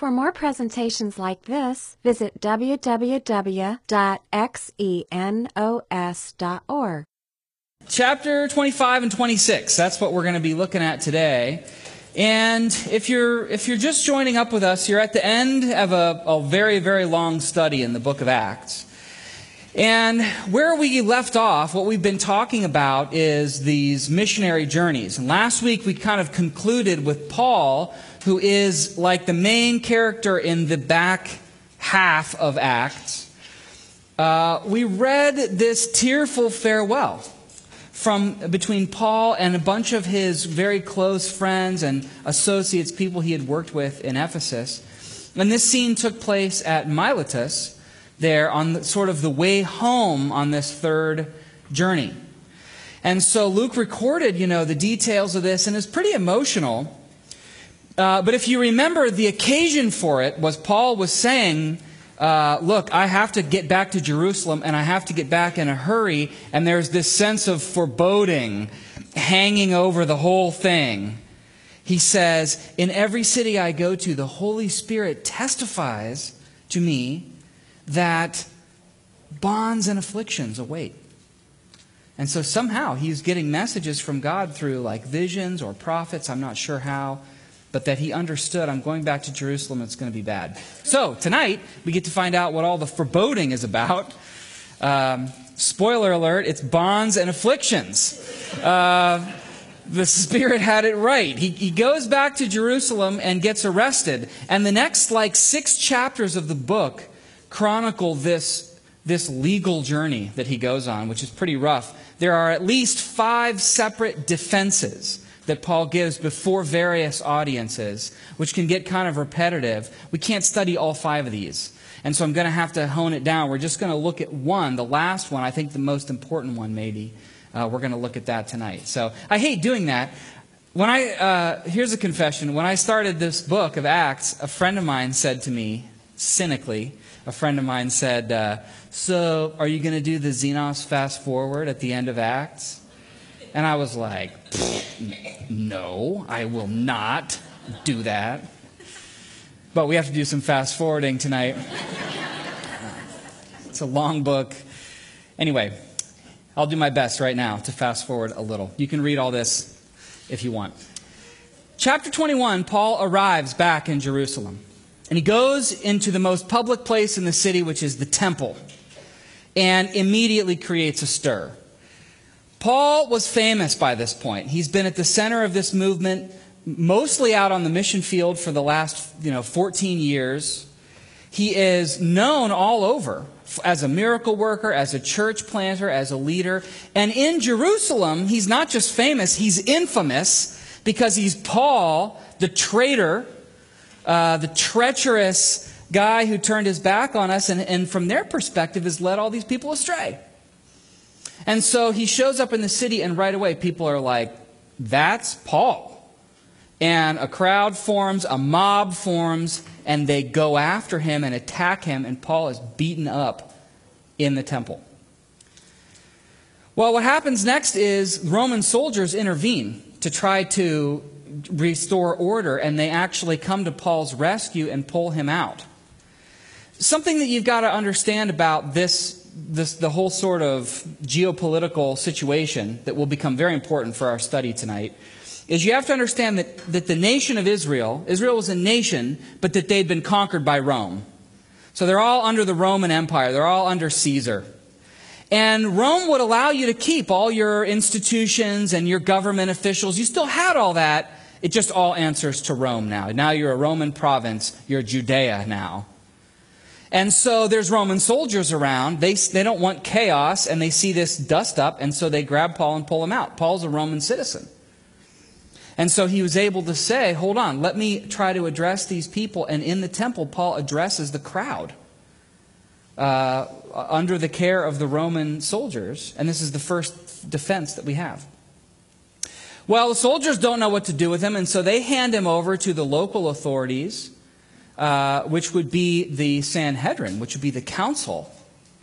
For more presentations like this, visit www.xenos.org. Chapter 25 and 26, that's what we're going to be looking at today. And if you're just joining up with us, you're at the end of a very, very long study in the book of Acts. And where we left off, what we've been talking about is these missionary journeys. And last week we kind of concluded with Paul, who is like the main character in the back half of Acts. We read this tearful farewell between Paul and a bunch of his very close friends and associates, people he had worked with in Ephesus. And this scene took place at Miletus, there on sort of the way home on this third journey. And so Luke recorded, the details of this, and it's pretty emotional. But if you remember, the occasion for it was Paul was saying, look, I have to get back to Jerusalem, and I have to get back in a hurry, and there's this sense of foreboding hanging over the whole thing. He says, in every city I go to, the Holy Spirit testifies to me that bonds and afflictions await. And so somehow he's getting messages from God through like visions or prophets, I'm not sure how, but that he understood, I'm going back to Jerusalem, it's going to be bad. So tonight, we get to find out what all the foreboding is about. Spoiler alert, it's bonds and afflictions. The Spirit had it right. He goes back to Jerusalem and gets arrested. And the next 6 chapters of the book chronicle this legal journey that he goes on, which is pretty rough. There are at least 5 separate defenses that Paul gives before various audiences, which can get kind of repetitive. We can't study all 5 of these. And so I'm going to have to hone it down. We're just going to look at one, the last one, I think the most important one maybe. We're going to look at that tonight. So I hate doing that. Here's a confession. When I started this book of Acts, a friend of mine said to me, cynically, so are you going to do the Xenos fast forward at the end of Acts? And I was like, no, I will not do that. But we have to do some fast forwarding tonight. It's a long book. Anyway, I'll do my best right now to fast forward a little. You can read all this if you want. Chapter 21, Paul arrives back in Jerusalem. And he goes into the most public place in the city, which is the temple, and immediately creates a stir. Paul was famous by this point. He's been at the center of this movement, mostly out on the mission field for the last 14 years. He is known all over as a miracle worker, as a church planter, as a leader. And in Jerusalem, he's not just famous, he's infamous because he's Paul, the traitor, the treacherous guy who turned his back on us and from their perspective has led all these people astray. And so he shows up in the city and right away people are like, that's Paul. And a crowd forms, a mob forms, and they go after him and attack him, and Paul is beaten up in the temple. Well, what happens next is Roman soldiers intervene to try to restore order, and they actually come to Paul's rescue and pull him out. Something that you've got to understand about the whole sort of geopolitical situation that will become very important for our study tonight is you have to understand that the nation of Israel was a nation, but that they'd been conquered by Rome. So they're all under the Roman Empire. They're all under Caesar. And Rome would allow you to keep all your institutions and your government officials. You still had all that. It just all answers to Rome now. Now you're a Roman province. You're Judea now. And so there's Roman soldiers around. They don't want chaos, and they see this dust up, and so they grab Paul and pull him out. Paul's a Roman citizen. And so he was able to say, hold on, let me try to address these people. And in the temple, Paul addresses the crowd under the care of the Roman soldiers. And this is the first defense that we have. Well, the soldiers don't know what to do with him, and so they hand him over to the local authorities, which would be the Sanhedrin, which would be the council.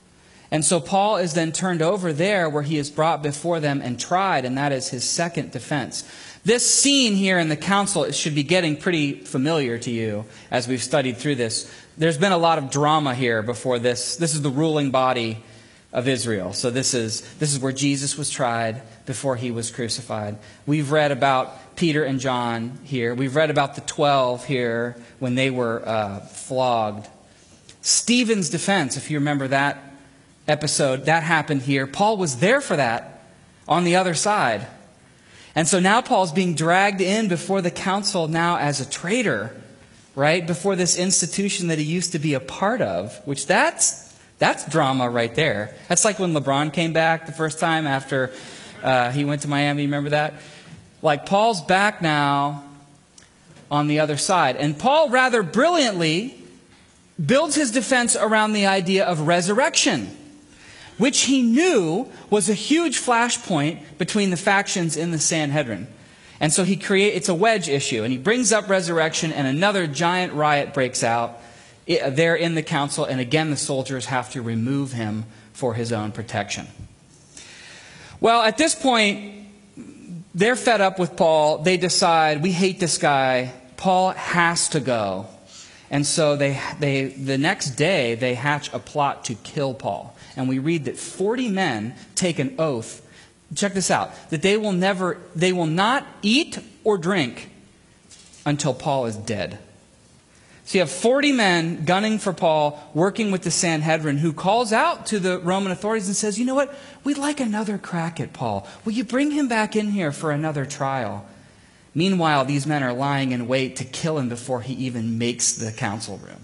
And so Paul is then turned over there where he is brought before them and tried, and that is his second defense. This scene here in the council should be getting pretty familiar to you as we've studied through this. There's been a lot of drama here before this. This is the ruling body of Israel. So this is where Jesus was tried before he was crucified. We've read about Peter and John here. We've read about the 12 here when they were flogged. Stephen's defense, if you remember that episode, that happened here. Paul was there for that on the other side. And so now Paul's being dragged in before the council now as a traitor, right? Before this institution that he used to be a part of, which that's drama right there. That's like when LeBron came back the first time after he went to Miami. Remember that? Like Paul's back now on the other side. And Paul rather brilliantly builds his defense around the idea of resurrection, which he knew was a huge flashpoint between the factions in the Sanhedrin. And so it's a wedge issue, and he brings up resurrection, and another giant riot breaks out there in the council, and again the soldiers have to remove him for his own protection. Well, at this point, they're fed up with Paul. They decide, we hate this guy. Paul has to go. And so the next day, they hatch a plot to kill Paul. And we read that 40 men take an oath. Check this out. That they will not eat or drink until Paul is dead. So you have 40 men gunning for Paul, working with the Sanhedrin, who calls out to the Roman authorities and says, you know what? We'd like another crack at Paul. Will you bring him back in here for another trial? Meanwhile, these men are lying in wait to kill him before he even makes the council room.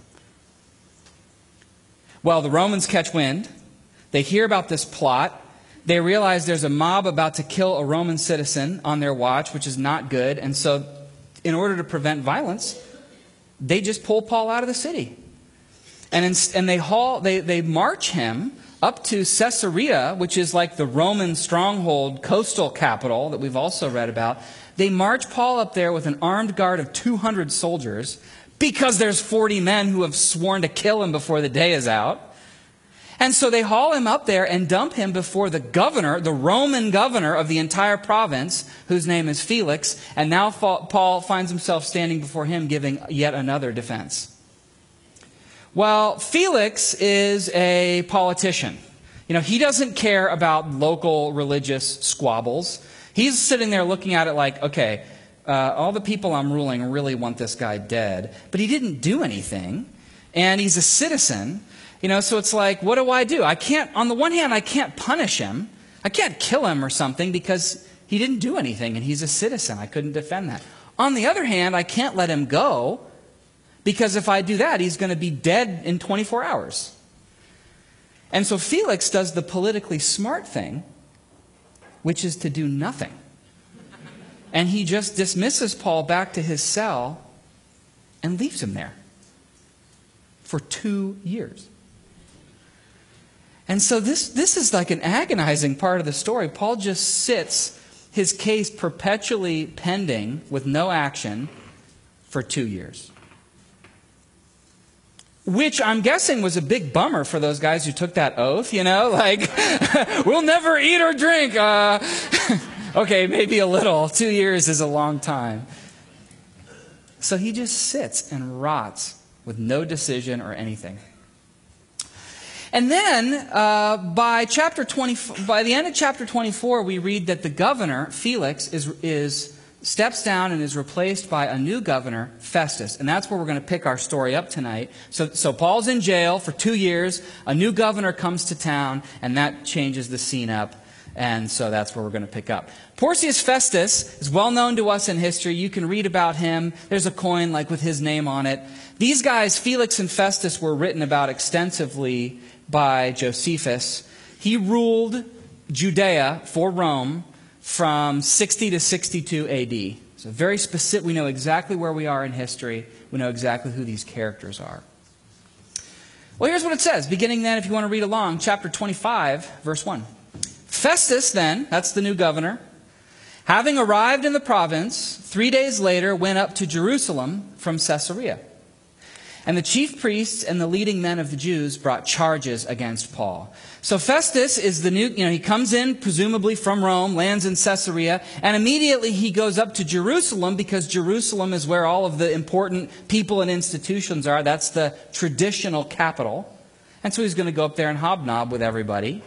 Well, the Romans catch wind. They hear about this plot. They realize there's a mob about to kill a Roman citizen on their watch, which is not good. And so in order to prevent violence, they just pull Paul out of the city. And they march him up to Caesarea, which is like the Roman stronghold, coastal capital that we've also read about. They march Paul up there with an armed guard of 200 soldiers because there's 40 men who have sworn to kill him before the day is out. And so they haul him up there and dump him before the governor, the Roman governor of the entire province, whose name is Felix. And now Paul finds himself standing before him giving yet another defense. Well, Felix is a politician. He doesn't care about local religious squabbles. He's sitting there looking at it like, okay, all the people I'm ruling really want this guy dead. But he didn't do anything. And he's a citizen. So it's like, what do? On the one hand, I can't punish him. I can't kill him or something because he didn't do anything and he's a citizen. I couldn't defend that. On the other hand, I can't let him go because if I do that, he's going to be dead in 24 hours. And so Felix does the politically smart thing, which is to do nothing. And he just dismisses Paul back to his cell and leaves him there for 2 years. And so this is like an agonizing part of the story. Paul just sits, his case perpetually pending with no action for 2 years. Which I'm guessing was a big bummer for those guys who took that oath, like, we'll never eat or drink. Okay, maybe a little. 2 years is a long time. So he just sits and rots with no decision or anything. And then by the end of chapter 24, we read that the governor, Felix, steps down and is replaced by a new governor, Festus. And that's where we're going to pick our story up tonight. So Paul's in jail for 2 years. A new governor comes to town, and that changes the scene up. And so that's where we're going to pick up. Porcius Festus is well known to us in history. You can read about him. There's a coin with his name on it. These guys, Felix and Festus, were written about extensively by Josephus. He ruled Judea for Rome from 60 to 62 AD. So very specific. We know exactly where we are in history. We know exactly who these characters are. Well, here's what it says. Beginning then, if you want to read along, chapter 25, verse 1. Festus then, that's the new governor, having arrived in the province, 3 days later went up to Jerusalem from Caesarea. And the chief priests and the leading men of the Jews brought charges against Paul. So Festus is the new, he comes in presumably from Rome, lands in Caesarea, and immediately he goes up to Jerusalem because Jerusalem is where all of the important people and institutions are. That's the traditional capital. And so he's going to go up there and hobnob with everybody.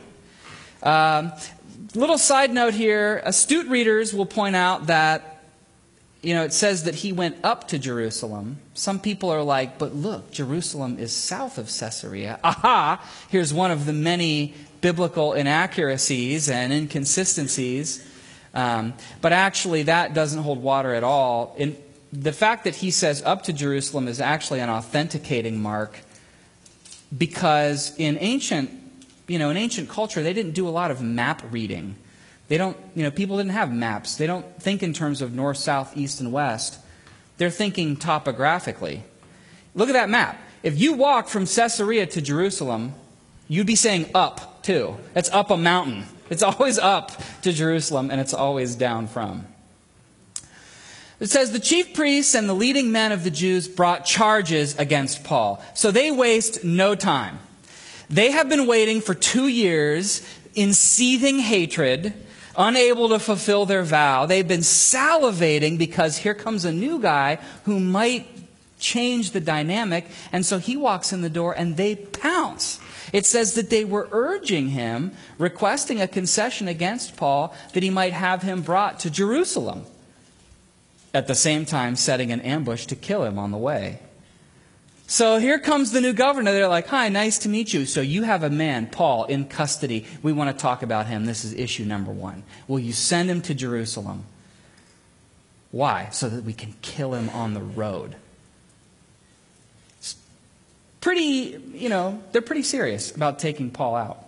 Little side note here, astute readers will point out that it says that he went up to Jerusalem. Some people are like, but look, Jerusalem is south of Caesarea. Aha! Here's one of the many biblical inaccuracies and inconsistencies. But actually, that doesn't hold water at all. The fact that he says up to Jerusalem is actually an authenticating mark, because in ancient culture, they didn't do a lot of map reading. People didn't have maps. They don't think in terms of north, south, east, and west. They're thinking topographically. Look at that map. If you walk from Caesarea to Jerusalem, you'd be saying up, too. It's up a mountain. It's always up to Jerusalem, and it's always down from. It says, the chief priests and the leading men of the Jews brought charges against Paul. So they waste no time. They have been waiting for 2 years in seething hatred, unable to fulfill their vow. They've been salivating because here comes a new guy who might change the dynamic. And so he walks in the door and they pounce. It says that they were urging him, requesting a concession against Paul, that he might have him brought to Jerusalem. At the same time, setting an ambush to kill him on the way. So here comes the new governor. They're like, hi, nice to meet you. So you have a man, Paul, in custody. We want to talk about him. This is issue number 1. Will you send him to Jerusalem? Why? So that we can kill him on the road. It's pretty, they're pretty serious about taking Paul out.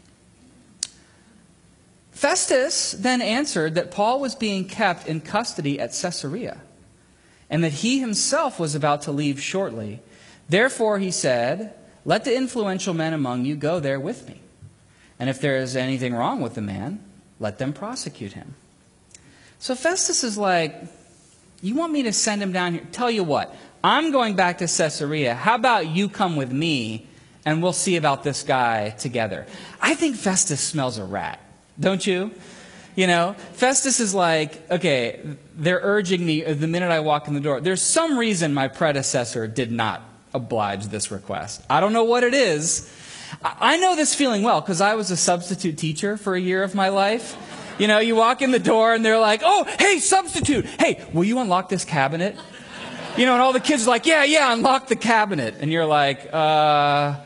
Festus then answered that Paul was being kept in custody at Caesarea, and that he himself was about to leave shortly. Therefore, he said, let the influential men among you go there with me. And if there is anything wrong with the man, let them prosecute him. So Festus is like, you want me to send him down here? Tell you what, I'm going back to Caesarea. How about you come with me and we'll see about this guy together? I think Festus smells a rat, don't you? Festus is like, okay, they're urging me the minute I walk in the door. There's some reason my predecessor did not oblige this request. I don't know what it is. I know this feeling well because I was a substitute teacher for a year of my life. You walk in the door and they're like, oh, hey, substitute. Hey, will you unlock this cabinet? And all the kids are like, yeah, unlock the cabinet. And you're like, no.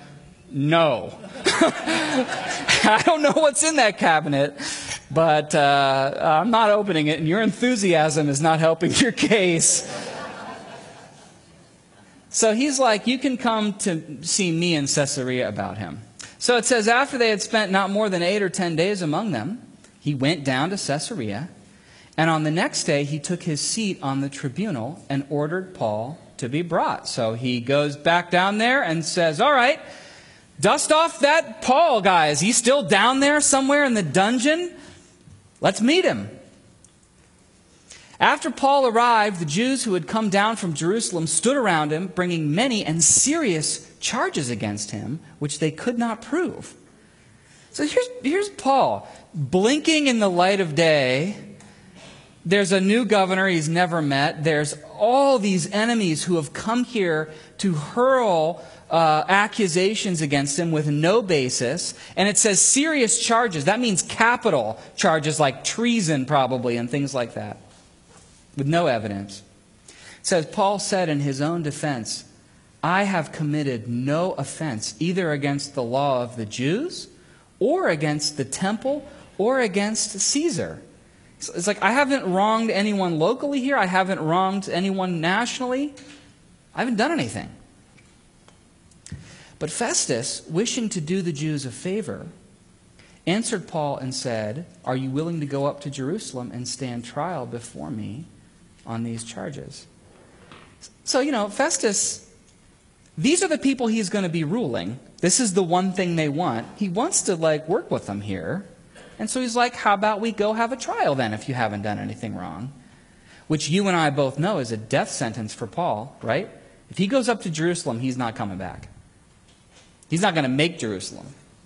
I don't know what's in that cabinet, but I'm not opening it, and your enthusiasm is not helping your case. So he's like, you can come to see me in Caesarea about him. So it says, after they had spent not more than 8 or 10 days among them, he went down to Caesarea, and on the next day he took his seat on the tribunal and ordered Paul to be brought. So he goes back down there and says, all right, dust off that Paul guy. Is he still down there somewhere in the dungeon? Let's meet him. After Paul arrived, the Jews who had come down from Jerusalem stood around him, bringing many and serious charges against him, which they could not prove. So here's Paul, blinking in the light of day. There's a new governor he's never met. There's all these enemies who have come here to hurl accusations against him with no basis. And it says serious charges. That means capital charges like treason probably and things like that, with no evidence. It says, Paul said in his own defense, I have committed no offense either against the law of the Jews or against the temple or against Caesar. It's like, I haven't wronged anyone locally here. I haven't wronged anyone nationally. I haven't done anything. But Festus, wishing to do the Jews a favor, answered Paul and said, are you willing to go up to Jerusalem and stand trial before me on these charges? So, Festus, these are the people he's going to be ruling. This is the one thing they want. He wants to, work with them here. And so he's like, how about we go have a trial then if you haven't done anything wrong? Which you and I both know is a death sentence for Paul, right? If he goes up to Jerusalem, he's not coming back. He's not going to make Jerusalem.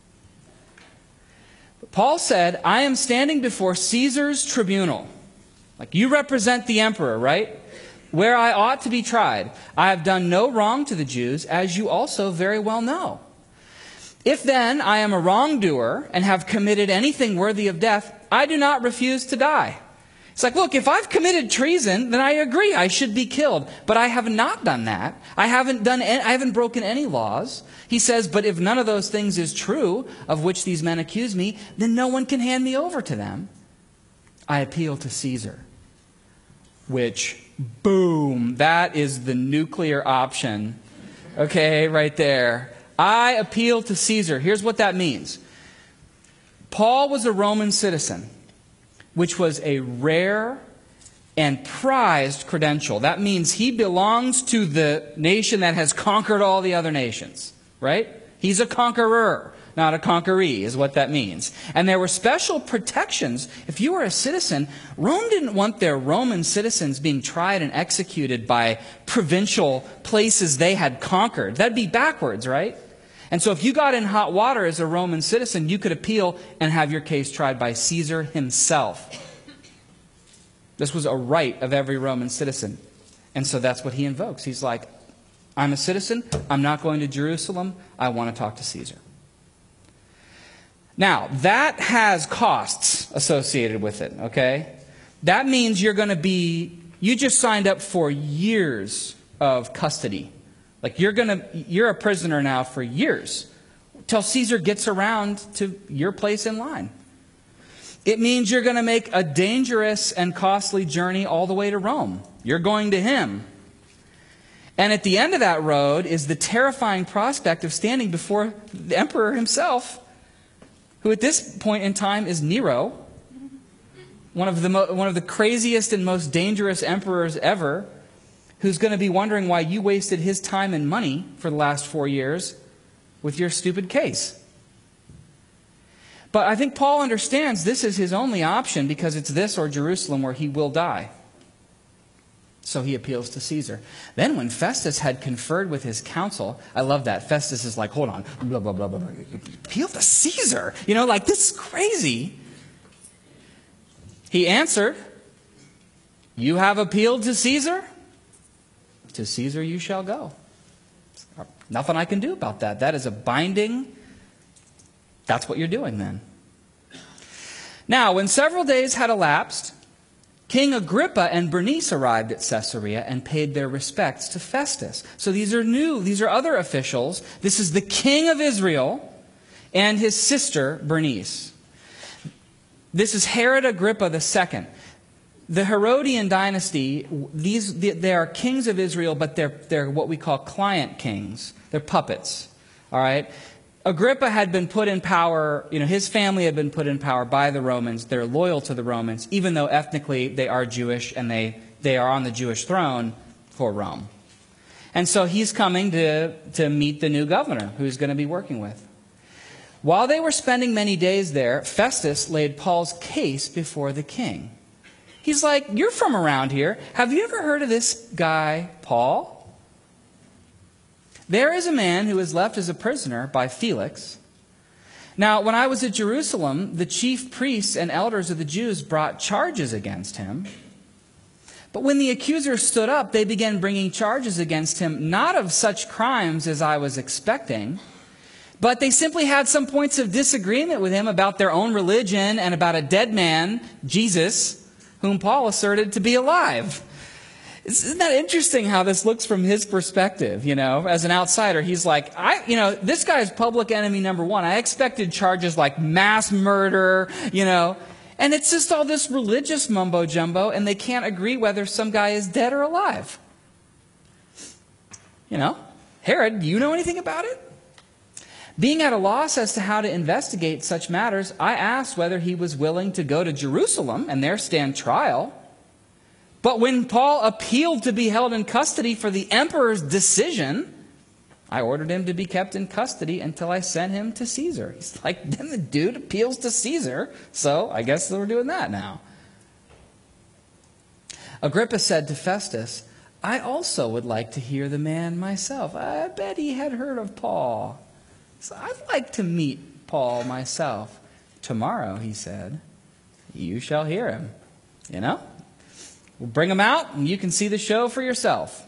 But Paul said, I am standing before Caesar's tribunal. Like, you represent the emperor, right? Where I ought to be tried. I have done no wrong to the Jews, as you also very well know. If then I am a wrongdoer and have committed anything worthy of death, I do not refuse to die. It's like, look, if I've committed treason, then I agree I should be killed. But I have not done that. I haven't broken any laws. He says, but if none of those things is true, of which these men accuse me, then no one can hand me over to them. I appeal to Caesar. Which, boom, that is the nuclear option. Okay, right there. I appeal to Caesar. Here's what that means. Paul was a Roman citizen, which was a rare and prized credential. That means he belongs to the nation that has conquered all the other nations, right? He's a conqueror, not a conqueree, is what that means. And there were special protections. If you were a citizen, Rome didn't want their Roman citizens being tried and executed by provincial places they had conquered. That'd be backwards, right? And so if you got in hot water as a Roman citizen, you could appeal and have your case tried by Caesar himself. This was a right of every Roman citizen. And so that's what he invokes. He's like, I'm a citizen. I'm not going to Jerusalem. I want to talk to Caesar. Now, that has costs associated with it, okay? That means you just signed up for years of custody. Like you're a prisoner now for years till Caesar gets around to your place in line. It means you're going to make a dangerous and costly journey all the way to Rome. You're going to him. And at the end of that road is the terrifying prospect of standing before the emperor himself, who at this point in time is Nero, one of the craziest and most dangerous emperors ever, who's going to be wondering why you wasted his time and money for the last 4 years with your stupid case. But I think Paul understands this is his only option because it's this or Jerusalem where he will die. So he appeals to Caesar. Then when Festus had conferred with his council, I love that. Festus is like, hold on, blah, blah, blah, blah, blah. Appeal to Caesar? Like this is crazy. He answered, you have appealed to Caesar? To Caesar you shall go. Nothing I can do about that. That is a binding. That's what you're doing then. Now, when several days had elapsed, King Agrippa and Bernice arrived at Caesarea and paid their respects to Festus. So these are new. These are other officials. This is the king of Israel and his sister Bernice. This is Herod Agrippa II. The Herodian dynasty, they are kings of Israel, but they're what we call client kings. They're puppets. All right? Agrippa had been put in power, his family had been put in power by the Romans. They're loyal to the Romans, even though ethnically they are Jewish and they are on the Jewish throne for Rome. And so he's coming to meet the new governor who he's going to be working with. While they were spending many days there, Festus laid Paul's case before the king. He's like, you're from around here. Have you ever heard of this guy, Paul? There is a man who is left as a prisoner by Felix. Now, when I was at Jerusalem, the chief priests and elders of the Jews brought charges against him. But when the accusers stood up, they began bringing charges against him, not of such crimes as I was expecting, but they simply had some points of disagreement with him about their own religion and about a dead man, Jesus, whom Paul asserted to be alive. Isn't that interesting how this looks from his perspective, as an outsider? He's like, this guy's public enemy number one. I expected charges like mass murder, and it's just all this religious mumbo jumbo, and they can't agree whether some guy is dead or alive. Herod, do you know anything about it? Being at a loss as to how to investigate such matters, I asked whether he was willing to go to Jerusalem and there stand trial. But when Paul appealed to be held in custody for the emperor's decision, I ordered him to be kept in custody until I sent him to Caesar. He's like, then the dude appeals to Caesar, so I guess we're doing that now. Agrippa said to Festus, I also would like to hear the man myself. I bet he had heard of Paul. So I'd like to meet Paul myself. Tomorrow, he said, you shall hear him. You know? We'll bring him out and you can see the show for yourself.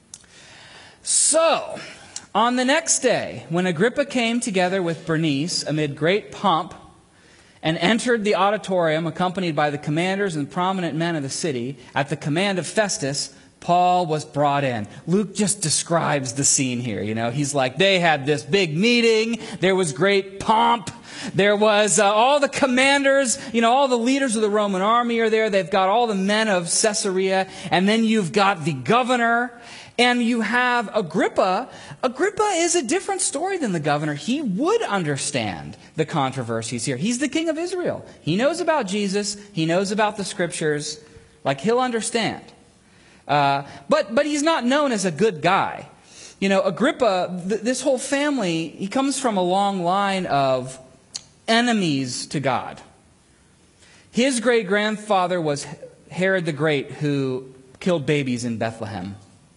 So, on the next day, when Agrippa came together with Bernice amid great pomp and entered the auditorium accompanied by the commanders and prominent men of the city, at the command of Festus, Paul was brought in. Luke just describes the scene here. You know, he's like, they had this big meeting. There was great pomp. There was all the commanders, you know, all the leaders of the Roman army are there. They've got all the men of Caesarea. And then you've got the governor. And you have Agrippa. Agrippa is a different story than the governor. He would understand the controversies here. He's the king of Israel. He knows about Jesus. He knows about the scriptures. Like, he'll understand. But he's not known as a good guy. You know, Agrippa, this whole family, he comes from a long line of enemies to God. His great-grandfather was Herod the Great, who killed babies in Bethlehem.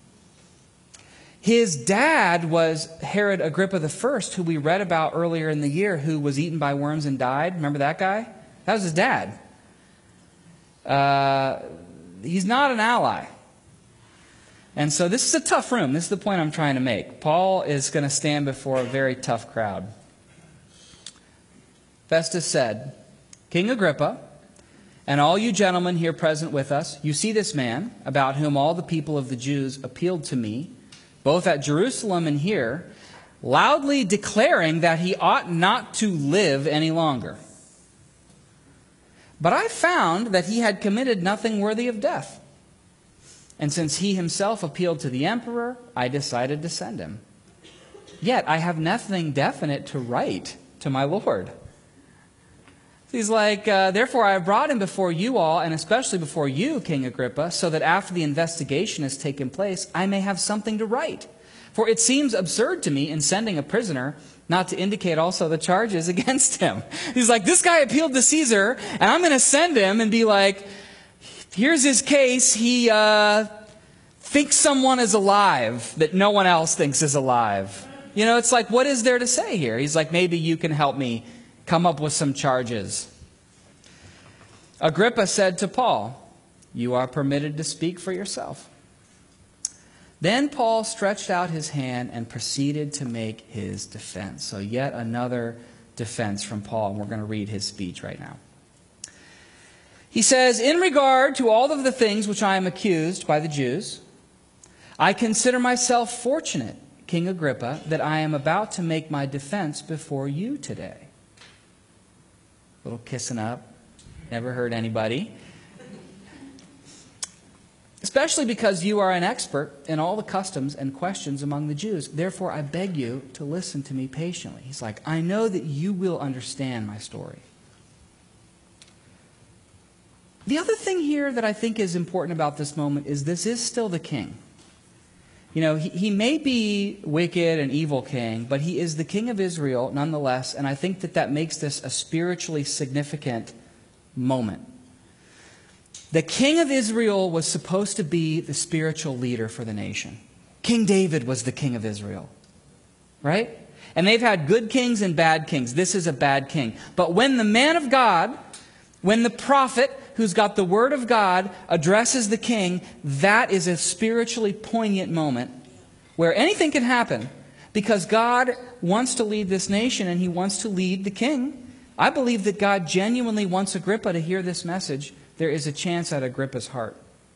His dad was Herod Agrippa I, who we read about earlier in the year, who was eaten by worms and died. Remember that guy? That was his dad. He's not an ally. And so this is a tough room. This is the point I'm trying to make. Paul is going to stand before a very tough crowd. Festus said, King Agrippa, and all you gentlemen here present with us, you see this man, about whom all the people of the Jews appealed to me, both at Jerusalem and here, loudly declaring that he ought not to live any longer. But I found that he had committed nothing worthy of death. And since he himself appealed to the emperor, I decided to send him. Yet I have nothing definite to write to my Lord. He's like, therefore I have brought him before you all, and especially before you, King Agrippa, so that after the investigation has taken place, I may have something to write. For it seems absurd to me in sending a prisoner not to indicate also the charges against him. He's like, this guy appealed to Caesar, and I'm going to send him and be like, here's his case. He thinks someone is alive that no one else thinks is alive. You know, it's like, what is there to say here? He's like, maybe you can help me come up with some charges. Agrippa said to Paul, you are permitted to speak for yourself. Then Paul stretched out his hand and proceeded to make his defense. So yet another defense from Paul. And we're going to read his speech right now. He says, in regard to all of the things which I am accused by the Jews, I consider myself fortunate, King Agrippa, that I am about to make my defense before you today. Little kissing up. Never hurt anybody. Especially because you are an expert in all the customs and questions among the Jews. Therefore, I beg you to listen to me patiently. He's like, I know that you will understand my story. The other thing here that I think is important about this moment is this is still the king. You know, he may be wicked and evil king, but he is the king of Israel nonetheless, and I think that that makes this a spiritually significant moment. The king of Israel was supposed to be the spiritual leader for the nation. King David was the king of Israel, right? And they've had good kings and bad kings. This is a bad king. But when the man of God, when the prophet who's got the word of God addresses the king, that is a spiritually poignant moment where anything can happen because God wants to lead this nation and he wants to lead the king. I believe that God genuinely wants Agrippa to hear this message. There is a chance at Agrippa's heart.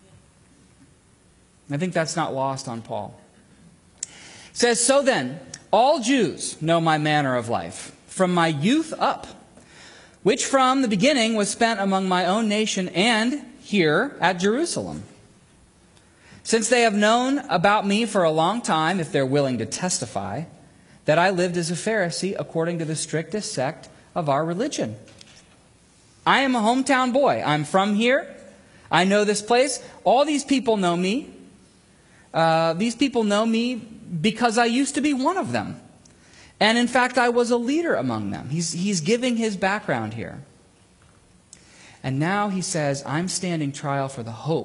I think that's not lost on Paul. It says, so then, all Jews know my manner of life, from my youth up, which from the beginning was spent among my own nation and here at Jerusalem. Since they have known about me for a long time, if they're willing to testify, that I lived as a Pharisee according to the strictest sect of our religion. I am a hometown boy. I'm from here. I know this place. All these people know me. These people know me because I used to be one of them. And in fact, I was a leader among them. He's giving his background here. And now he says, I'm standing trial for the hope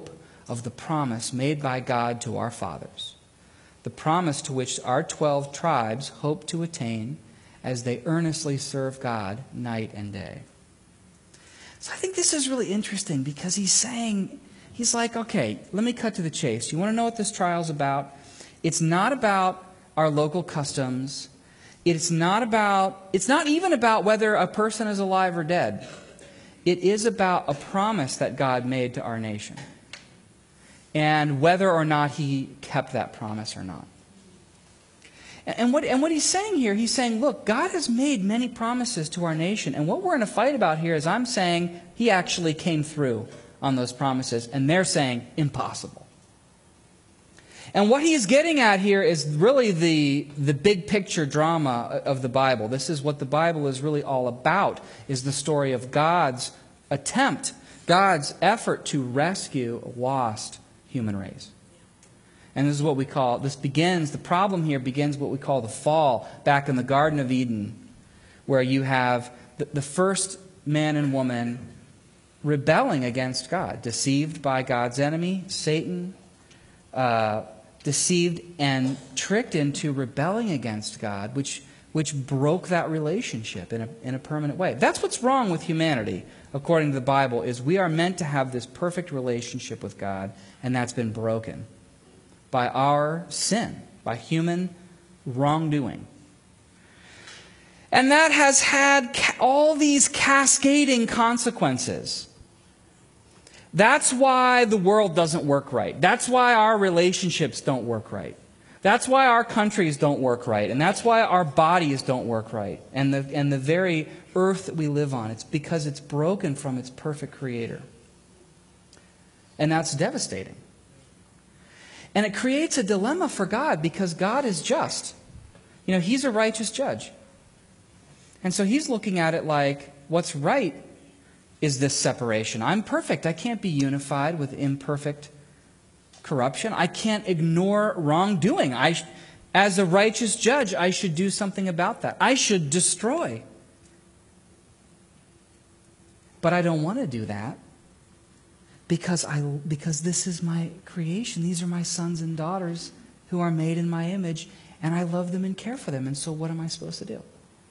of the promise made by God to our fathers, the promise to which our 12 tribes hope to attain as they earnestly serve God night and day. So I think this is really interesting because he's like, okay, let me cut to the chase. You want to know what this trial is about? It's not about our local customs. It's not even about whether a person is alive or dead. It is about a promise that God made to our nation, and whether or not he kept that promise or not. And what he's saying here, he's saying, look, God has made many promises to our nation, and what we're in a fight about here is I'm saying he actually came through on those promises, and they're saying impossible. And what he's getting at here is really the big picture drama of the Bible. This is what the Bible is really all about, is the story of God's attempt, God's effort to rescue a lost human race. And this is what we call, the problem here begins what we call the fall, back in the Garden of Eden, where you have the first man and woman rebelling against God, deceived by God's enemy, Satan, deceived and tricked into rebelling against God, which broke that relationship in a permanent way. That's what's wrong with humanity, according to the Bible, is we are meant to have this perfect relationship with God, and that's been broken by our sin, by human wrongdoing. And that has had all these cascading consequences. That's why the world doesn't work right. That's why our relationships don't work right. That's why our countries don't work right. And that's why our bodies don't work right. And the very earth that we live on, it's because it's broken from its perfect Creator. And that's devastating. And it creates a dilemma for God, because God is just. He's a righteous judge. And so he's looking at it like, what's right is this separation. I'm perfect. I can't be unified with imperfect corruption. I can't ignore wrongdoing. As a righteous judge, I should do something about that. I should destroy. But I don't want to do that. Because this is my creation. These are my sons and daughters who are made in my image, and I love them and care for them. And so what am I supposed to do?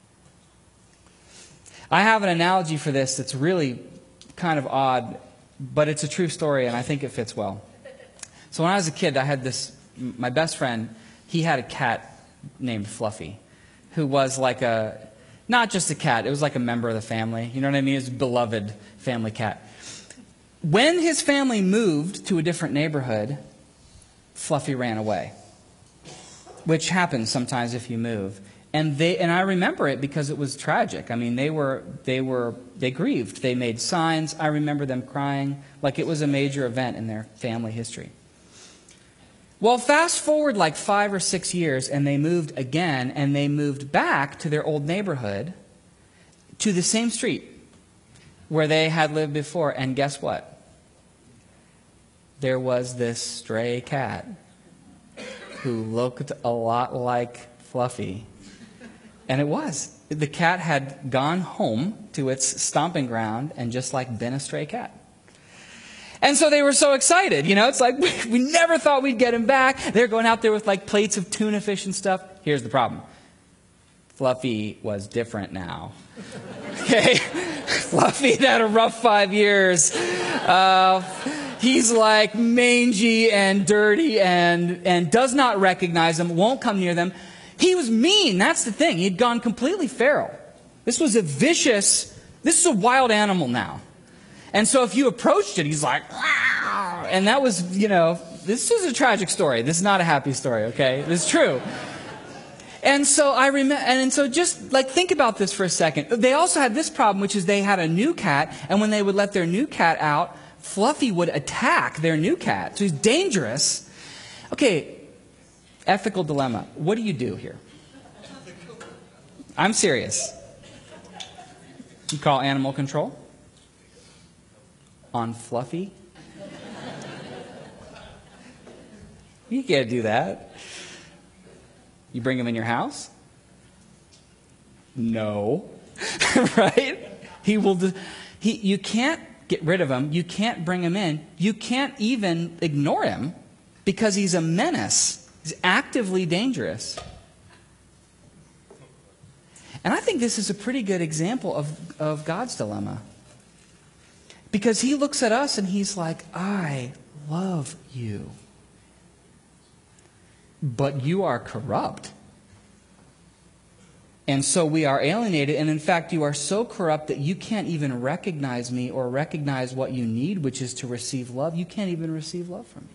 I have an analogy for this that's really kind of odd, but it's a true story, and I think it fits well. So when I was a kid, I had my best friend, he had a cat named Fluffy, who was like not just a cat, it was like a member of the family. You know what I mean? It was a beloved family cat. When his family moved to a different neighborhood, Fluffy ran away, which happens sometimes if you move. And I remember it because it was tragic. I mean, they grieved. They made signs. I remember them crying like it was a major event in their family history. Well, fast forward like 5 or 6 years, and they moved again, and they moved back to their old neighborhood, to the same street where they had lived before. And guess what? There was this stray cat who looked a lot like Fluffy. And it was. The cat had gone home to its stomping ground and just been a stray cat. And so they were so excited. It's like, we never thought we'd get him back. They're going out there with plates of tuna fish and stuff. Here's the problem. Fluffy was different now. Okay? Fluffy had a rough 5 years. He's mangy and dirty and does not recognize them, won't come near them. He was mean. That's the thing. He'd gone completely feral. This was this is a wild animal now. And so if you approached it, he's like, "Wow." And that was, this is a tragic story. This is not a happy story, okay? It's true. And so I remember, and so just think about this for a second. They also had this problem, which is they had a new cat, and when they would let their new cat out, Fluffy would attack their new cat. So he's dangerous. Okay. Ethical dilemma. What do you do here? I'm serious. You call animal control on Fluffy? You can't do that. You bring him in your house? No. Right? You can't get rid of him. You can't bring him in. You can't even ignore him because he's a menace. He's actively dangerous. And I think this is a pretty good example of God's dilemma. Because he looks at us and he's like, I love you. But you are corrupt. And so we are alienated. And in fact, you are so corrupt that you can't even recognize me or recognize what you need, which is to receive love. You can't even receive love from me.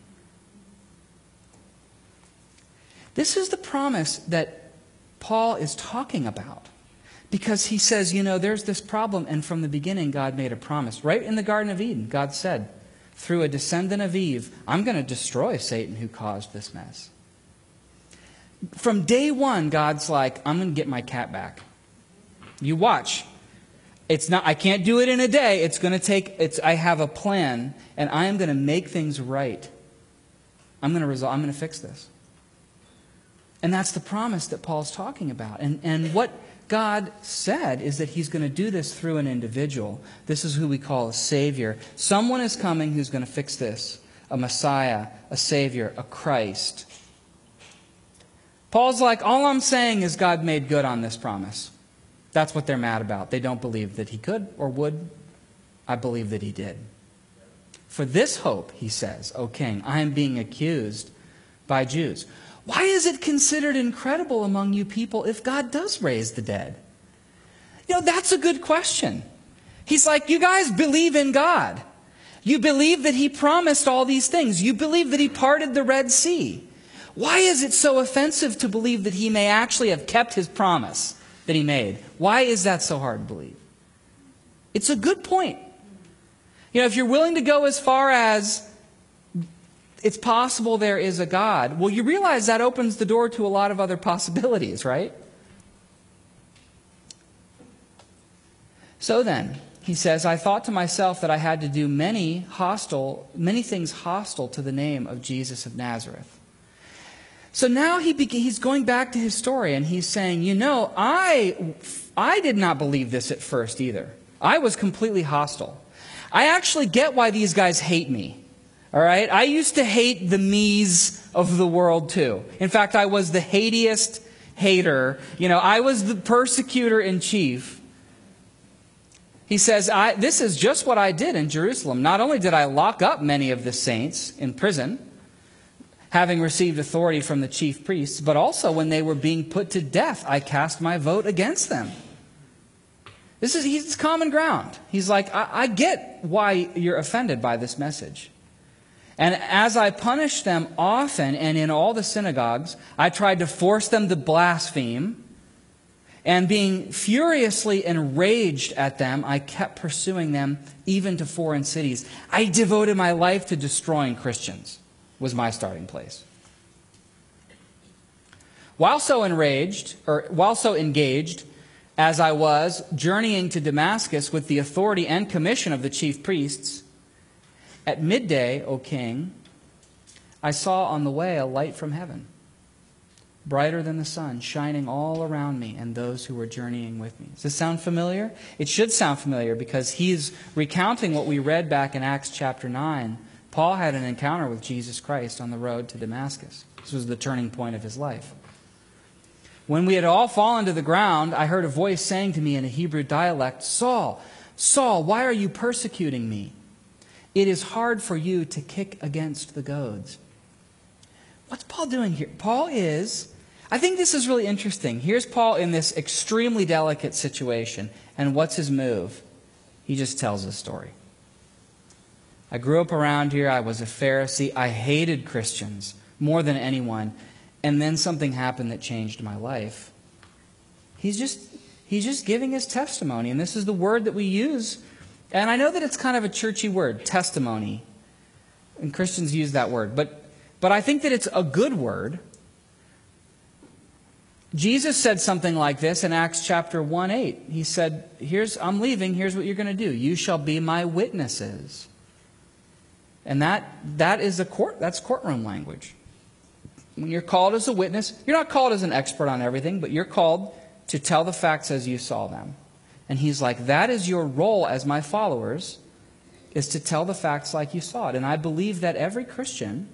This is the promise that Paul is talking about. Because he says, there's this problem. And from the beginning, God made a promise. Right in the Garden of Eden, God said, through a descendant of Eve, I'm going to destroy Satan who caused this mess. From day one, God's like, I'm going to get my cat back. You watch. I can't do it in a day. I have a plan, and I am going to make things right. I'm going to fix this. And that's the promise that Paul's talking about. And what God said is that he's going to do this through an individual. This is who we call a Savior. Someone is coming who's going to fix this. A Messiah, a Savior, a Christ. Paul's like, all I'm saying is God made good on this promise. That's what they're mad about. They don't believe that he could or would. I believe that he did. For this hope, he says, O king, I am being accused by Jews. Why is it considered incredible among you people if God does raise the dead? That's a good question. He's like, you guys believe in God. You believe that he promised all these things. You believe that he parted the Red Sea. Why is it so offensive to believe that he may actually have kept his promise that he made? Why is that so hard to believe? It's a good point. If you're willing to go as far as it's possible there is a God, well, you realize that opens the door to a lot of other possibilities, right? So then, he says, I thought to myself that I had to do many things hostile to the name of Jesus of Nazareth. So now he's going back to his story and he's saying, I did not believe this at first either. I was completely hostile. I actually get why these guys hate me. All right? I used to hate the me's of the world too. In fact, I was the hatiest hater. I was the persecutor in chief. He says, this is just what I did in Jerusalem. Not only did I lock up many of the saints in prison, having received authority from the chief priests, but also when they were being put to death, I cast my vote against them. He's common ground. He's like, I get why you're offended by this message. And as I punished them often and in all the synagogues, I tried to force them to blaspheme. And being furiously enraged at them, I kept pursuing them even to foreign cities. I devoted my life to destroying Christians. Was my starting place. While so engaged as I was journeying to Damascus with the authority and commission of the chief priests, at midday, O king, I saw on the way a light from heaven, brighter than the sun, shining all around me and those who were journeying with me. Does this sound familiar? It should sound familiar because he's recounting what we read back in Acts chapter 9. Paul had an encounter with Jesus Christ on the road to Damascus. This was the turning point of his life. When we had all fallen to the ground, I heard a voice saying to me in a Hebrew dialect, Saul, Saul, why are you persecuting me? It is hard for you to kick against the goads. What's Paul doing here? I think this is really interesting. Here's Paul in this extremely delicate situation. And what's his move? He just tells a story. I grew up around here. I was a Pharisee. I hated Christians more than anyone. And then something happened that changed my life. He's just giving his testimony. And this is the word that we use. And I know that it's kind of a churchy word, testimony. And Christians use that word. But I think that it's a good word. Jesus said something like this in Acts chapter 1:8. He said, I'm leaving. Here's what you're going to do. You shall be my witnesses. And that's courtroom language. When you're called as a witness, you're not called as an expert on everything, but you're called to tell the facts as you saw them. And he's like, that is your role as my followers. is to tell the facts like you saw it. And I believe that every Christian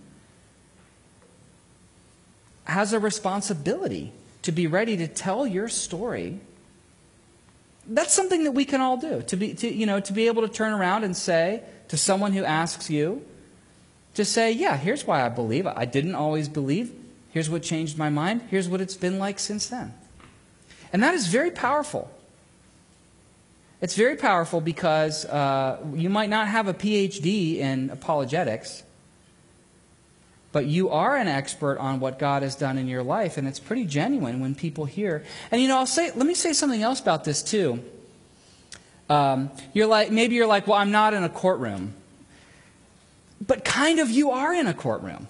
has a responsibility to be ready to tell your story. That's something that we can all do. To be able to turn around and say to someone who asks you, to say, yeah, here's why I believe. I didn't always believe. Here's what changed my mind. Here's what it's been like since then. And that is very powerful. It's very powerful because you might not have a PhD in apologetics, but you are an expert on what God has done in your life, and it's pretty genuine when people hear. And let me say something else about this too. Maybe you're like, well, I'm not in a courtroom. But kind of you are in a courtroom.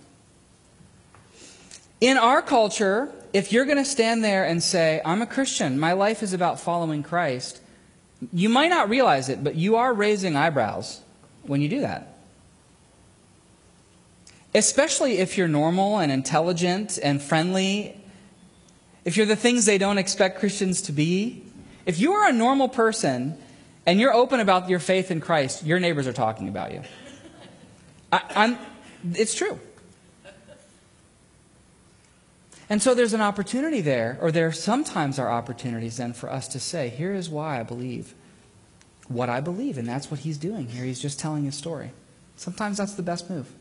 In our culture, if you're going to stand there and say, I'm a Christian, my life is about following Christ, you might not realize it, but you are raising eyebrows when you do that. Especially if you're normal and intelligent and friendly, if you're the things they don't expect Christians to be. If you are a normal person and you're open about your faith in Christ, your neighbors are talking about you. It's true. And so there's an opportunity there, or there sometimes are opportunities then for us to say, here is why I believe what I believe, and that's what he's doing here. He's just telling his story. Sometimes that's the best move.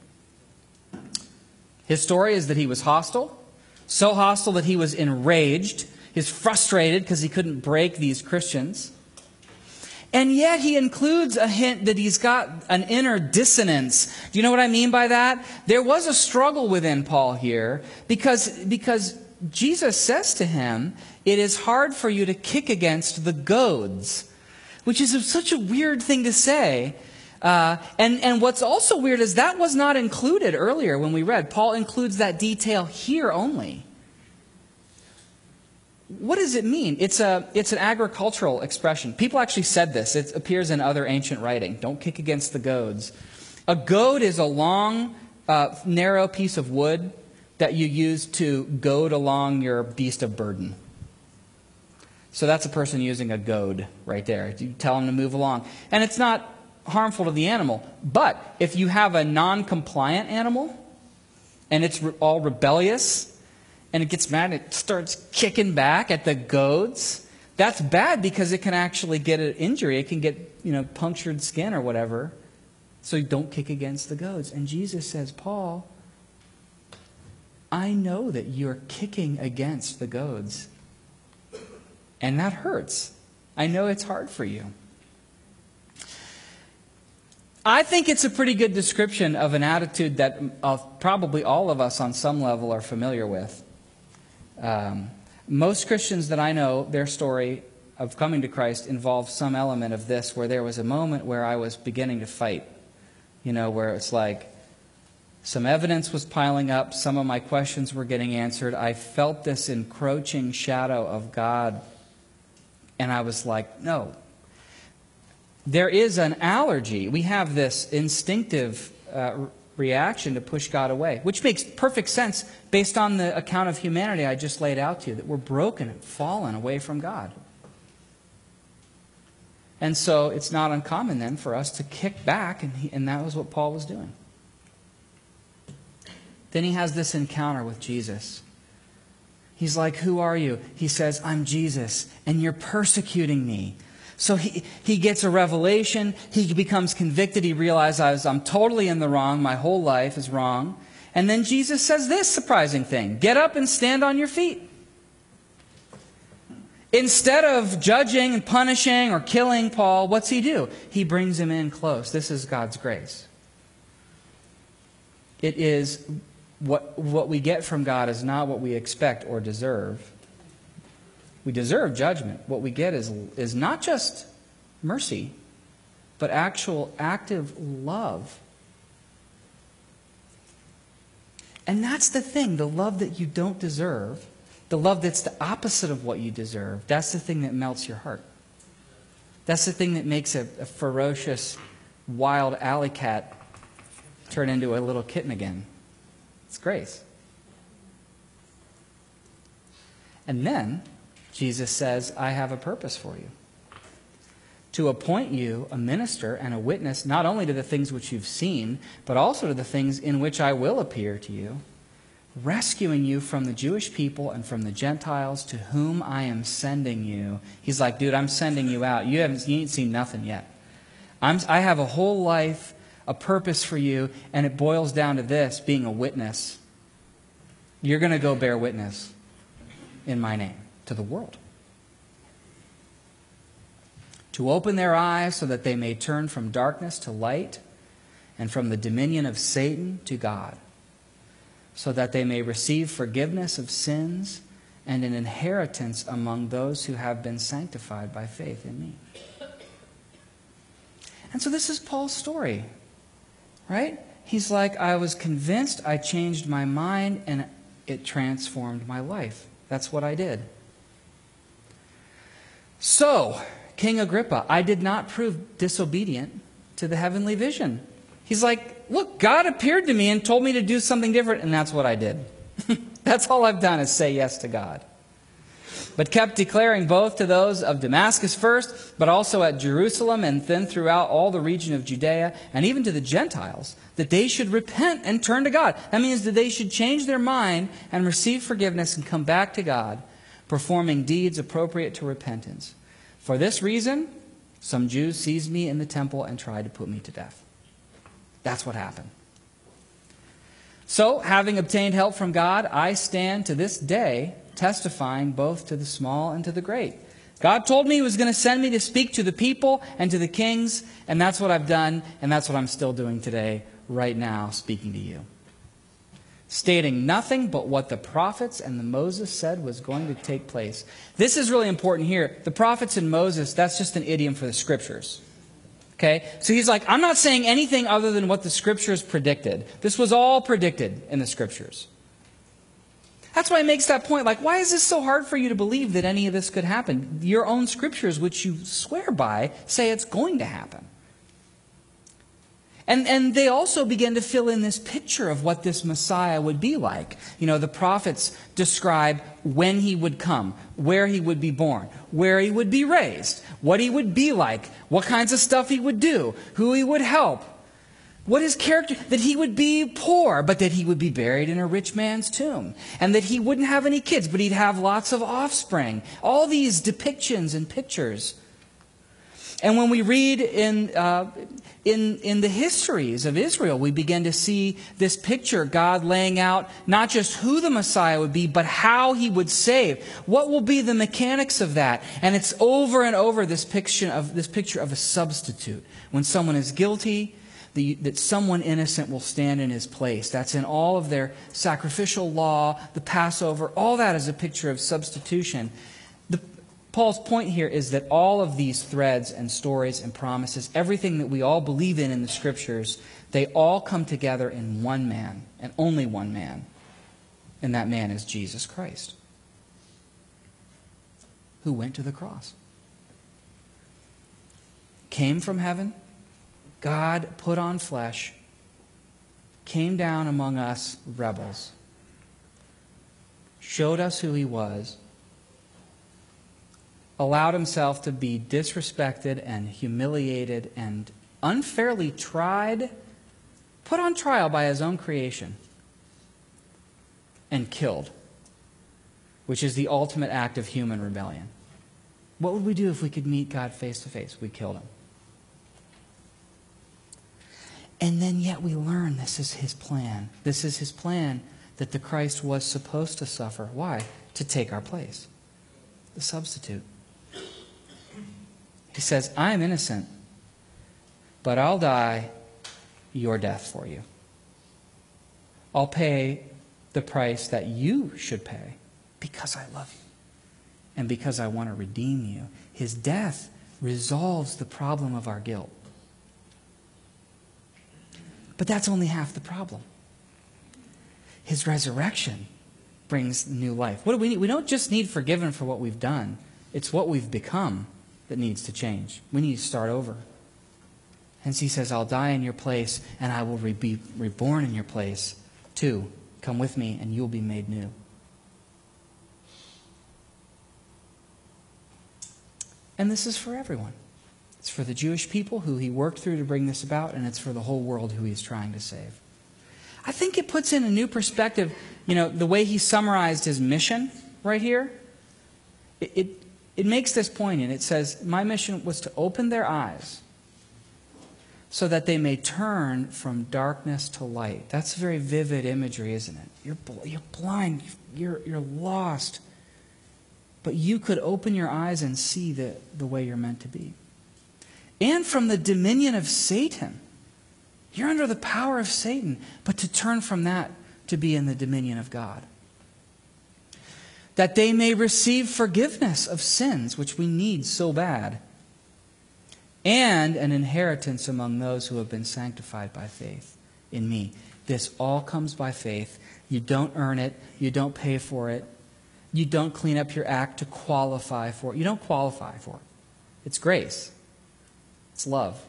His story is that he was hostile, so hostile that he was enraged. He's frustrated because he couldn't break these Christians. And yet he includes a hint that he's got an inner dissonance. Do you know what I mean by that? There was a struggle within Paul here because Jesus says to him, it is hard for you to kick against the goads, which is such a weird thing to say. And what's also weird is that was not included earlier when we read. Paul includes that detail here only. What does it mean? It's an agricultural expression. People actually said this. It appears in other ancient writing. Don't kick against the goads. A goad is a long, narrow piece of wood that you use to goad along your beast of burden. So that's a person using a goad right there. You tell them to move along. And it's not harmful to the animal. But if you have a non-compliant animal and it's all rebellious and it gets mad and it starts kicking back at the goads, that's bad because it can actually get an injury. It can get, punctured skin or whatever. So you don't kick against the goads. And Jesus says, Paul, I know that you're kicking against the goads. And that hurts. I know it's hard for you. I think it's a pretty good description of an attitude that probably all of us on some level are familiar with. Most Christians that I know, their story of coming to Christ involves some element of this, where there was a moment where I was beginning to fight. Where it's like some evidence was piling up, some of my questions were getting answered. I felt this encroaching shadow of God, and I was like, no. There is an allergy. We have this instinctive reaction to push God away, which makes perfect sense based on the account of humanity I just laid out to you, that we're broken and fallen away from God. And so it's not uncommon then for us to kick back, and that was what Paul was doing. Then he has this encounter with Jesus. He's like, who are you? He says, I'm Jesus, and you're persecuting me. So he gets a revelation. He becomes convicted. He realizes I'm totally in the wrong. My whole life is wrong. And then Jesus says this surprising thing. Get up and stand on your feet. Instead of judging and punishing or killing Paul, what's he do? He brings him in close. This is God's grace. It is what we get from God is not what we expect or deserve. We deserve judgment. What we get is not just mercy, but actual active love. And that's the thing, the love that you don't deserve, the love that's the opposite of what you deserve, that's the thing that melts your heart. That's the thing that makes a ferocious, wild alley cat turn into a little kitten again. It's grace. And then Jesus says, I have a purpose for you. to appoint you a minister and a witness, not only to the things which you've seen, but also to the things in which I will appear to you, rescuing you from the Jewish people and from the Gentiles to whom I am sending you. He's like, dude, I'm sending you out. You ain't seen nothing yet. I have a whole life, a purpose for you, and it boils down to this, being a witness. You're going to go bear witness in my name to the world. To open their eyes so that they may turn from darkness to light and from the dominion of Satan to God, so that they may receive forgiveness of sins and an inheritance among those who have been sanctified by faith in me. And so this is Paul's story, right? He's like, I was convinced, I changed my mind, and it transformed my life. That's what I did. So, King Agrippa, I did not prove disobedient to the heavenly vision. He's like, look, God appeared to me and told me to do something different, and that's what I did. That's all I've done is say yes to God. But kept declaring both to those of Damascus first, but also at Jerusalem and then throughout all the region of Judea, and even to the Gentiles, that they should repent and turn to God. That means that they should change their mind and receive forgiveness and come back to God, performing deeds appropriate to repentance. For this reason, some Jews seized me in the temple and tried to put me to death. That's what happened. So, having obtained help from God, I stand to this day testifying both to the small and to the great. God told me He was going to send me to speak to the people and to the kings, and that's what I've done, and that's what I'm still doing today, right now, speaking to you. Stating nothing but what the prophets and the Moses said was going to take place. This is really important here. The prophets and Moses, that's just an idiom for the Scriptures. Okay? So he's like, I'm not saying anything other than what the Scriptures predicted. This was all predicted in the Scriptures. That's why he makes that point. Like, why is this so hard for you to believe that any of this could happen? Your own Scriptures, which you swear by, say it's going to happen. And they also begin to fill in this picture of what this Messiah would be like. You know, the prophets describe when He would come, where He would be born, where He would be raised, what He would be like, what kinds of stuff He would do, who He would help, what His character, that He would be poor, but that He would be buried in a rich man's tomb, and that He wouldn't have any kids, but He'd have lots of offspring. All these depictions and pictures. And when we read in the histories of Israel, we begin to see this picture, God laying out not just who the Messiah would be, but how He would save. What will be the mechanics of that? And it's over and over this picture of a substitute. When someone is guilty, that someone innocent will stand in his place. That's in all of their sacrificial law, the Passover. All that is a picture of substitution. Paul's point here is that all of these threads and stories and promises, everything that we all believe in the Scriptures, they all come together in one man, and only one man. And that man is Jesus Christ, who went to the cross. Came from heaven, God put on flesh, came down among us rebels, showed us who He was, allowed Himself to be disrespected and humiliated and unfairly put on trial by His own creation, and killed, which is the ultimate act of human rebellion. What would we do if we could meet God face to face? We'd kill Him. And then yet we learn this is His plan. This is His plan that the Christ was supposed to suffer. Why? To take our place. The substitute. He says, I am innocent, but I'll die your death for you. I'll pay the price that you should pay because I love you and because I want to redeem you. His death resolves the problem of our guilt. But that's only half the problem. His resurrection brings new life. What do we need? We don't just need forgiven for what we've done. It's what we've become that needs to change. We need to start over. Hence He says, I'll die in your place and I will be reborn in your place too. Come with me and you'll be made new. And this is for everyone. It's It's for the Jewish people who he worked through to bring this about, and it's for the whole world who he's trying to save. I think it puts in a new perspective, the way he summarized his mission right here. It makes this point, and it says, my mission was to open their eyes so that they may turn from darkness to light. That's very vivid imagery, isn't it? You're blind, you're lost, but you could open your eyes and see the way you're meant to be. And from the dominion of Satan. You're under the power of Satan, but to turn from that to be in the dominion of God. That they may receive forgiveness of sins, which we need so bad, and an inheritance among those who have been sanctified by faith in me. This all comes by faith. You don't earn it. You don't pay for it. You don't clean up your act to qualify for it. You don't qualify for it. It's grace. It's love.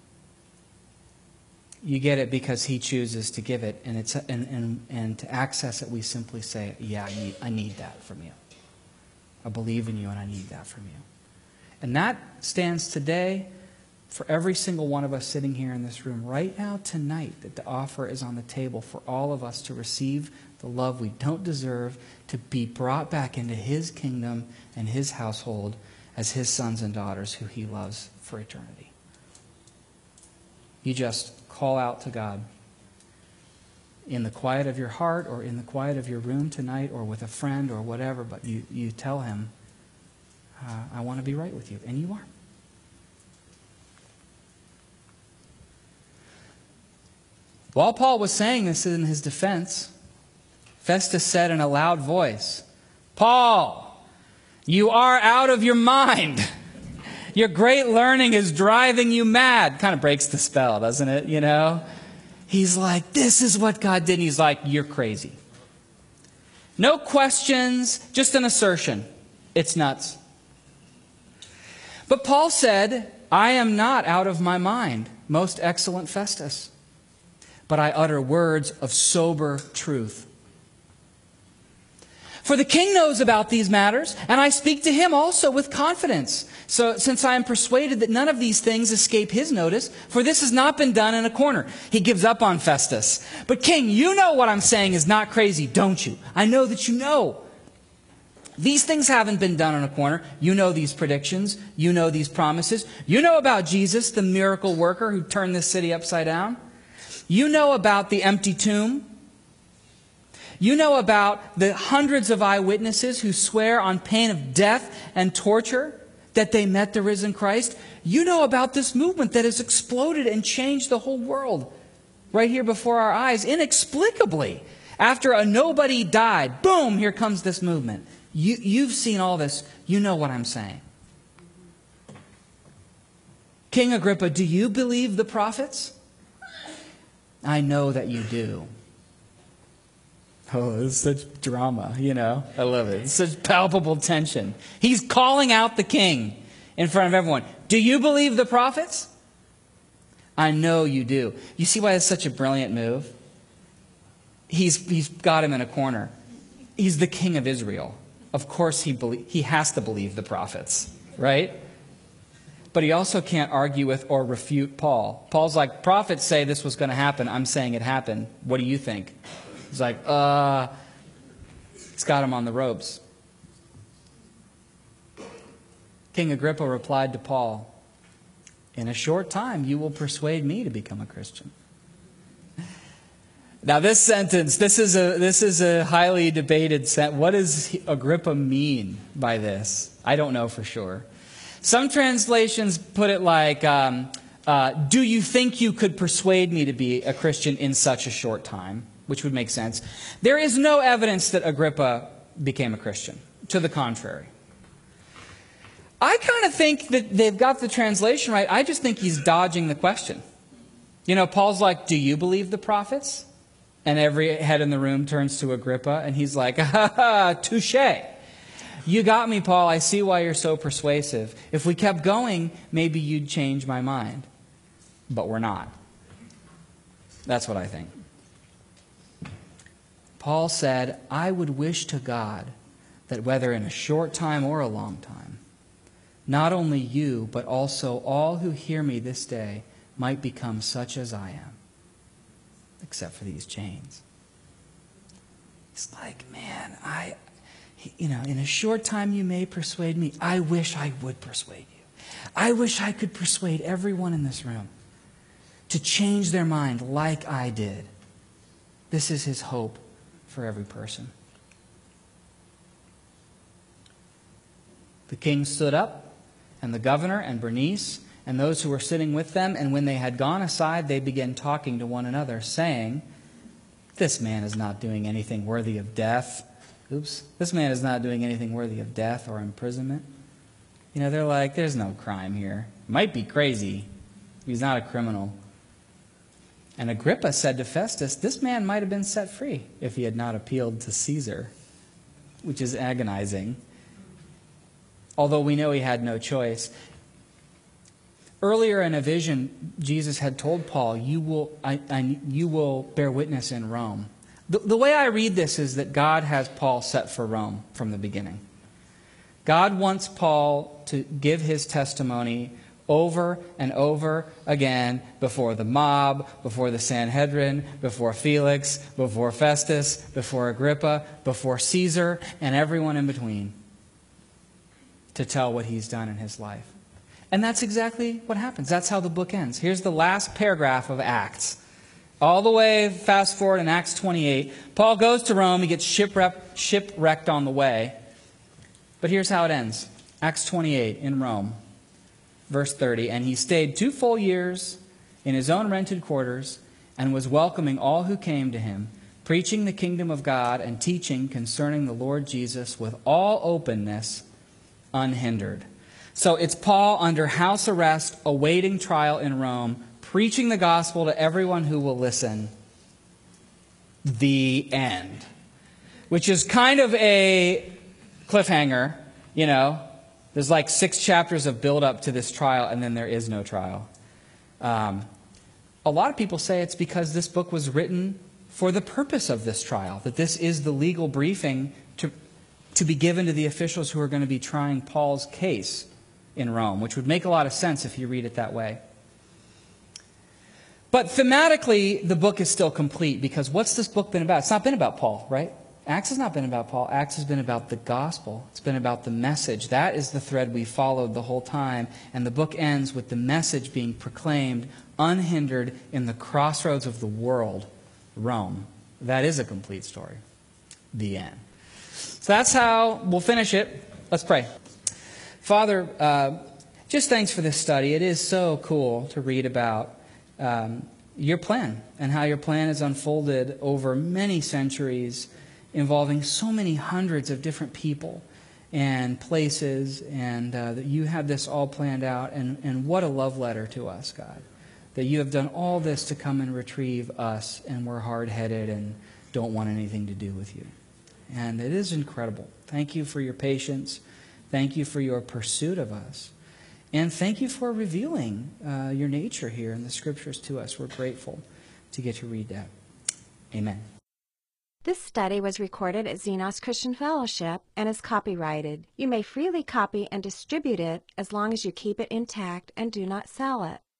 You get it because he chooses to give it, and to access it, we simply say, yeah, I need that from you. I believe in you, and I need that from you. And that stands today for every single one of us sitting here in this room right now tonight, that the offer is on the table for all of us to receive the love we don't deserve, to be brought back into his kingdom and his household as his sons and daughters who he loves for eternity. You just call out to God in the quiet of your heart or in the quiet of your room tonight or with a friend or whatever, but you tell him, I want to be right with you. And you are. While Paul was saying this in his defense, Festus said in a loud voice, Paul, you are out of your mind. Your great learning is driving you mad. Kind of breaks the spell, doesn't it? He's like, this is what God did. And he's like, you're crazy. No questions, just an assertion. It's nuts. But Paul said, I am not out of my mind, most excellent Festus, but I utter words of sober truth. For the king knows about these matters, and I speak to him also with confidence. So, since I am persuaded that none of these things escape his notice, for this has not been done in a corner. He gives up on Festus. But king, you know what I'm saying is not crazy, don't you? I know that you know. These things haven't been done in a corner. You know these predictions. You know these promises. You know about Jesus, the miracle worker who turned this city upside down. You know about the empty tomb. You know about the hundreds of eyewitnesses who swear on pain of death and torture that they met the risen Christ. You know about this movement that has exploded and changed the whole world right here before our eyes, inexplicably. After a nobody died, boom, here comes this movement. You've seen all this. You know what I'm saying. King Agrippa, do you believe the prophets? I know that you do. Oh, it's such drama, I love it. It's such palpable tension. He's calling out the king in front of everyone. Do you believe the prophets? I know you do. You see why it's such a brilliant move? He's got him in a corner. He's the king of Israel. Of course he has to believe the prophets, right? But he also can't argue with or refute Paul. Paul's like, prophets say this was going to happen. I'm saying it happened. What do you think? He's like, it's got him on the ropes. King Agrippa replied to Paul, in a short time you will persuade me to become a Christian. Now this sentence, this is a highly debated sentence. What does Agrippa mean by this? I don't know for sure. Some translations put it like, do you think you could persuade me to be a Christian in such a short time? Which would make sense. There is no evidence that Agrippa became a Christian. To the contrary. I kind of think that they've got the translation right. I just think he's dodging the question. Paul's like, do you believe the prophets? And every head in the room turns to Agrippa, and he's like, touche. You got me, Paul. I see why you're so persuasive. If we kept going, maybe you'd change my mind. But we're not. That's what I think. Paul said, I would wish to God that whether in a short time or a long time, not only you, but also all who hear me this day might become such as I am, except for these chains. It's like, man, in a short time you may persuade me. I wish I would persuade you. I wish I could persuade everyone in this room to change their mind like I did. This is his hope for every person. The king stood up, and the governor and Bernice and those who were sitting with them, and when they had gone aside, they began talking to one another, saying, "This man is not doing anything worthy of death." This man is not doing anything worthy of death or imprisonment. They're like, there's no crime here. Might be crazy. He's not a criminal. And Agrippa said to Festus, this man might have been set free if he had not appealed to Caesar, which is agonizing. Although we know he had no choice. Earlier in a vision, Jesus had told Paul, you will bear witness in Rome. The way I read this is that God has Paul set for Rome from the beginning. God wants Paul to give his testimony over and over again before the mob, before the Sanhedrin, before Felix, before Festus, before Agrippa, before Caesar, and everyone in between, to tell what he's done in his life. And that's exactly what happens. That's how the book ends. Here's the last paragraph of Acts. All the way, fast forward in Acts 28. Paul goes to Rome. He gets shipwrecked on the way. But here's how it ends. Acts 28 in Rome, verse 30. And he stayed 2 full years in his own rented quarters and was welcoming all who came to him, preaching the kingdom of God and teaching concerning the Lord Jesus with all openness, unhindered. So it's Paul under house arrest, awaiting trial in Rome, preaching the gospel to everyone who will listen. The end. Which is kind of a cliffhanger, There's like 6 chapters of build-up to this trial, and then there is no trial. A lot of people say it's because this book was written for the purpose of this trial, that this is the legal briefing to be given to the officials who are going to be trying Paul's case in Rome, which would make a lot of sense if you read it that way. But thematically, the book is still complete, because what's this book been about? It's not been about Paul, right? Acts has not been about Paul. Acts has been about the gospel. It's been about the message. That is the thread we followed the whole time. And the book ends with the message being proclaimed unhindered in the crossroads of the world, Rome. That is a complete story. The end. So that's how we'll finish it. Let's pray. Father, just thanks for this study. It is so cool to read about your plan and how your plan is unfolded over many centuries, involving so many hundreds of different people and places, and that you have this all planned out. And what a love letter to us, God, that you have done all this to come and retrieve us, and we're hard-headed and don't want anything to do with you. And it is incredible. Thank you for your patience. Thank you for your pursuit of us. And thank you for revealing your nature here in the Scriptures to us. We're grateful to get to read that. Amen. This study was recorded at Xenos Christian Fellowship and is copyrighted. You may freely copy and distribute it as long as you keep it intact and do not sell it.